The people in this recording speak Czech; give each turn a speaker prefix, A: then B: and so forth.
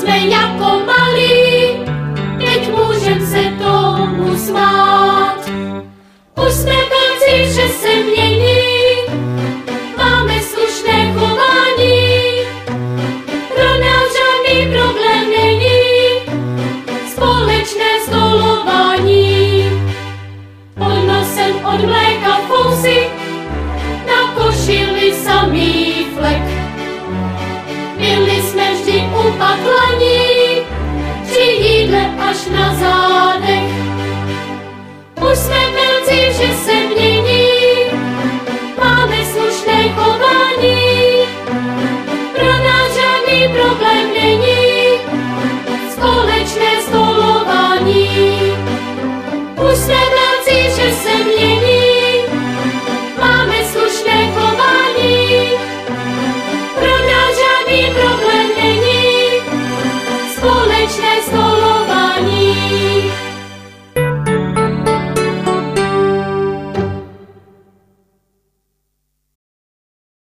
A: jsme jako malí, teď můžem se tomu smát. Už jsme velcí, že se mění, máme slušné chování, pro nás žádný problém není, společné stolování. Pod nosem od mléka fousy, na košili samý flek. Byli jsme vždy upatlaní, při jídle až na zádech. Už jsme velcí, že se mění,